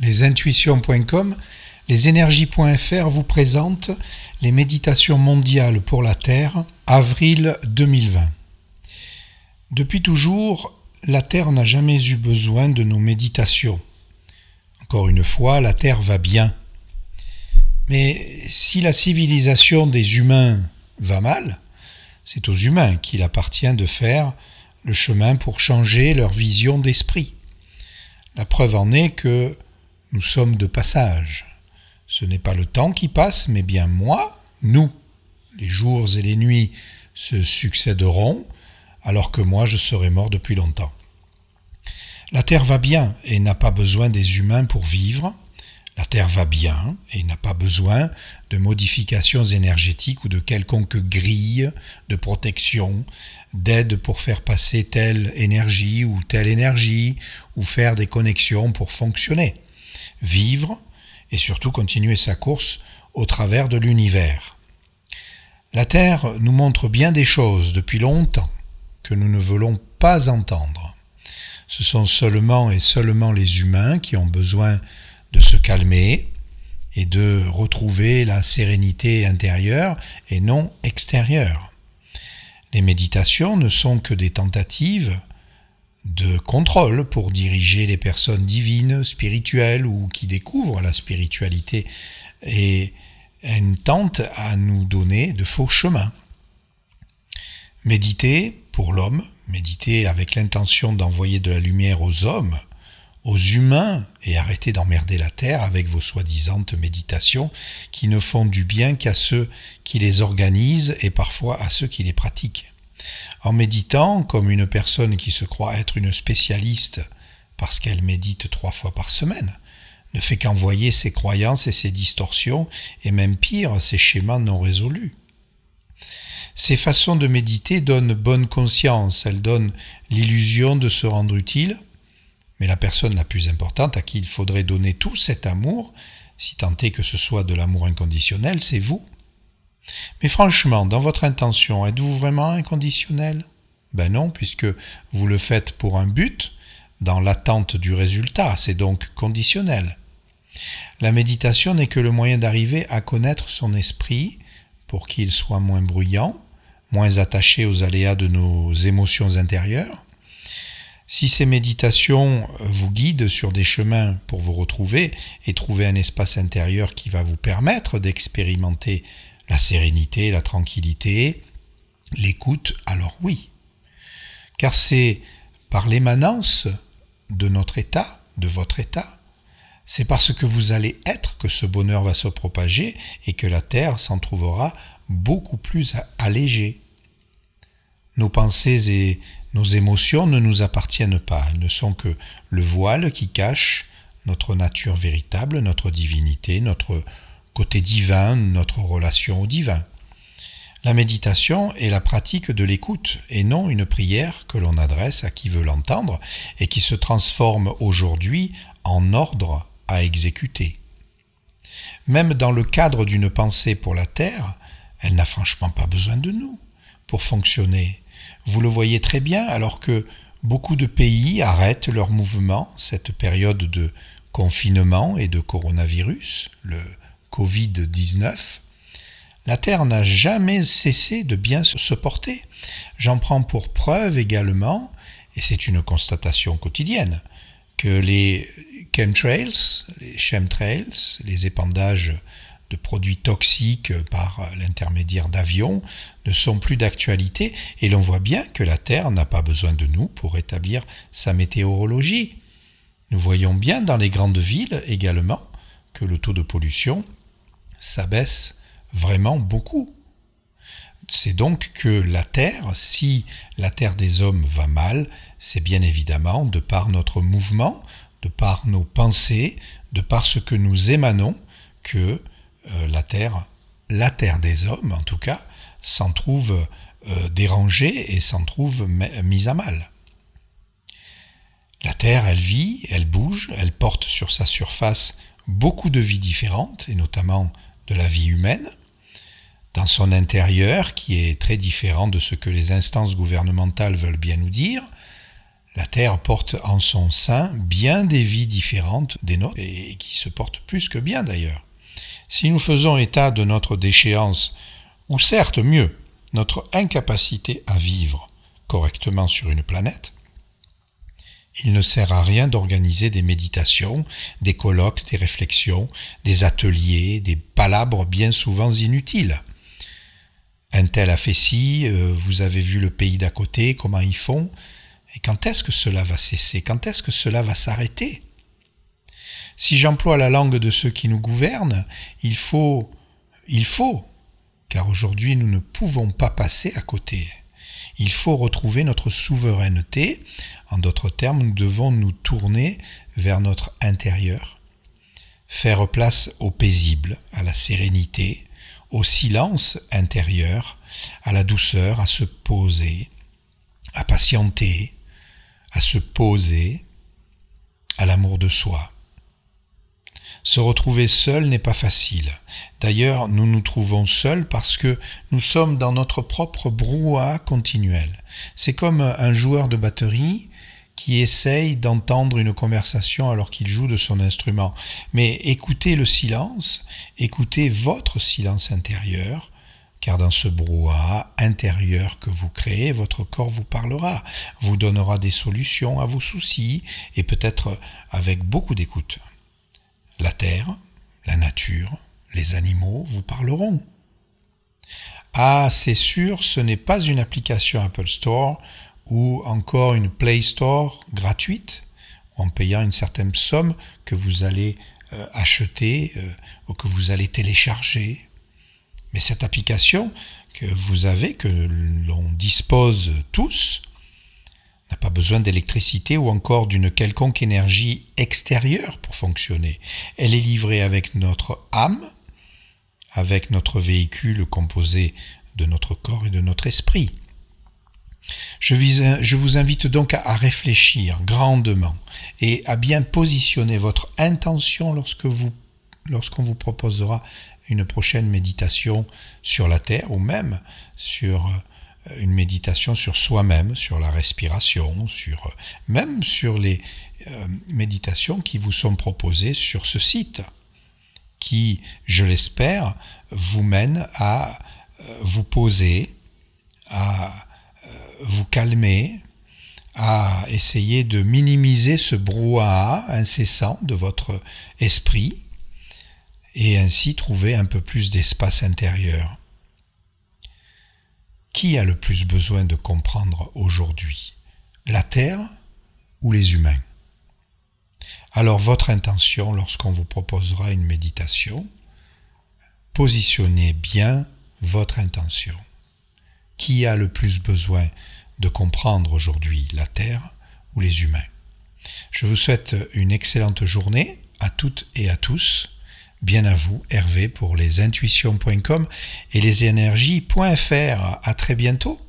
lesintuitions.com, lesénergies.fr vous présentent les méditations mondiales pour la Terre, avril 2020. Depuis toujours, la Terre n'a jamais eu besoin de nos méditations. Encore une fois, la Terre va bien. Mais si la civilisation des humains va mal, c'est aux humains qu'il appartient de faire le chemin pour changer leur vision d'esprit. La preuve en est que nous sommes de passage. Ce n'est pas le temps qui passe, mais bien nous. Les jours et les nuits se succéderont, alors que moi je serai mort depuis longtemps. La Terre va bien et n'a pas besoin des humains pour vivre. La Terre va bien et n'a pas besoin de modifications énergétiques ou de quelconque grille de protection, d'aide pour faire passer telle énergie ou faire des connexions pour fonctionner, vivre et surtout continuer sa course au travers de l'univers. La Terre nous montre bien des choses depuis longtemps que nous ne voulons pas entendre. Ce sont seulement les humains qui ont besoin de se calmer et de retrouver la sérénité intérieure et non extérieure. Les méditations ne sont que des tentatives de contrôle pour diriger les personnes divines, spirituelles ou qui découvrent la spiritualité, et elles tentent à nous donner de faux chemins. Méditer pour l'homme, méditer avec l'intention d'envoyer de la lumière aux hommes, aux humains, et arrêtez d'emmerder la Terre avec vos soi-disant méditations qui ne font du bien qu'à ceux qui les organisent et parfois à ceux qui les pratiquent. En méditant, comme une personne qui se croit être une spécialiste parce qu'elle médite 3 fois par semaine, ne fait qu'envoyer ses croyances et ses distorsions, et même pire, ses schémas non résolus. Ces façons de méditer donnent bonne conscience, elles donnent l'illusion de se rendre utile, mais la personne la plus importante à qui il faudrait donner tout cet amour, si tant est que ce soit de l'amour inconditionnel, c'est vous. Mais franchement, dans votre intention, êtes-vous vraiment inconditionnel ? Ben non, puisque vous le faites pour un but, dans l'attente du résultat, c'est donc conditionnel. La méditation n'est que le moyen d'arriver à connaître son esprit pour qu'il soit moins bruyant, moins attaché aux aléas de nos émotions intérieures. Si ces méditations vous guident sur des chemins pour vous retrouver et trouver un espace intérieur qui va vous permettre d'expérimenter la sérénité, la tranquillité, l'écoute, alors oui. Car c'est par l'émanence de notre état, de votre état, c'est parce que vous allez être que ce bonheur va se propager et que la Terre s'en trouvera beaucoup plus allégée. Nos pensées et nos émotions ne nous appartiennent pas, elles ne sont que le voile qui cache notre nature véritable, notre divinité, notre côté divin, notre relation au divin. La méditation est la pratique de l'écoute et non une prière que l'on adresse à qui veut l'entendre et qui se transforme aujourd'hui en ordre à exécuter. Même dans le cadre d'une pensée pour la Terre, elle n'a franchement pas besoin de nous pour fonctionner. Vous le voyez très bien alors que beaucoup de pays arrêtent leur mouvement, cette période de confinement et de coronavirus, le Covid-19, la Terre n'a jamais cessé de bien se porter. J'en prends pour preuve également, et c'est une constatation quotidienne, que les chemtrails, les épandages de produits toxiques par l'intermédiaire d'avions ne sont plus d'actualité, et l'on voit bien que la Terre n'a pas besoin de nous pour établir sa météorologie. Nous voyons bien dans les grandes villes également que le taux de pollution s'abaisse vraiment beaucoup. C'est donc que la Terre, si la Terre des hommes va mal, c'est bien évidemment de par notre mouvement, de par nos pensées, de par ce que nous émanons, que la Terre des hommes en tout cas, s'en trouve dérangée et s'en trouve mise à mal. La Terre, elle vit, elle bouge, elle porte sur sa surface beaucoup de vies différentes, et notamment de la vie humaine, dans son intérieur, qui est très différent de ce que les instances gouvernementales veulent bien nous dire. La Terre porte en son sein bien des vies différentes des nôtres et qui se portent plus que bien d'ailleurs. Si nous faisons état de notre déchéance, ou certes mieux, notre incapacité à vivre correctement sur une planète, il ne sert à rien d'organiser des méditations, des colloques, des réflexions, des ateliers, des palabres bien souvent inutiles. Un tel a fait ci, vous avez vu le pays d'à côté, comment ils font, et quand est-ce que cela va cesser? Quand est-ce que cela va s'arrêter? Si j'emploie la langue de ceux qui nous gouvernent, il faut, car aujourd'hui nous ne pouvons pas passer à côté. Il faut retrouver notre souveraineté. En d'autres termes, nous devons nous tourner vers notre intérieur, faire place au paisible, à la sérénité, au silence intérieur, à la douceur, à se poser, à patienter, à se poser, à l'amour de soi. Se retrouver seul n'est pas facile. D'ailleurs, nous nous trouvons seuls parce que nous sommes dans notre propre brouhaha continuel. C'est comme un joueur de batterie qui essaye d'entendre une conversation alors qu'il joue de son instrument. Mais écoutez le silence, écoutez votre silence intérieur, car dans ce brouhaha intérieur que vous créez, votre corps vous parlera, vous donnera des solutions à vos soucis et peut-être avec beaucoup d'écoute. La terre, la nature, les animaux vous parleront. Ah, c'est sûr, ce n'est pas une application Apple Store ou encore une Play Store gratuite, en payant une certaine somme que vous allez acheter ou que vous allez télécharger. Mais cette application que vous avez, que l'on dispose tous, n'a pas besoin d'électricité ou encore d'une quelconque énergie extérieure pour fonctionner. Elle est livrée avec notre âme, avec notre véhicule composé de notre corps et de notre esprit. Je vous invite donc à réfléchir grandement et à bien positionner votre intention lorsqu'on vous proposera une prochaine méditation sur la Terre ou même sur une méditation sur soi-même, sur la respiration, même sur les méditations qui vous sont proposées sur ce site, qui, je l'espère, vous mènent à vous poser, à vous calmer, à essayer de minimiser ce brouhaha incessant de votre esprit et ainsi trouver un peu plus d'espace intérieur. Qui a le plus besoin de comprendre aujourd'hui? La Terre ou les humains? Alors votre intention lorsqu'on vous proposera une méditation, positionnez bien votre intention. Qui a le plus besoin de comprendre aujourd'hui la Terre ou les humains? Je vous souhaite une excellente journée à toutes et à tous. Bien à vous, Hervé, pour lesintuitions.com et lesénergies.fr. À très bientôt.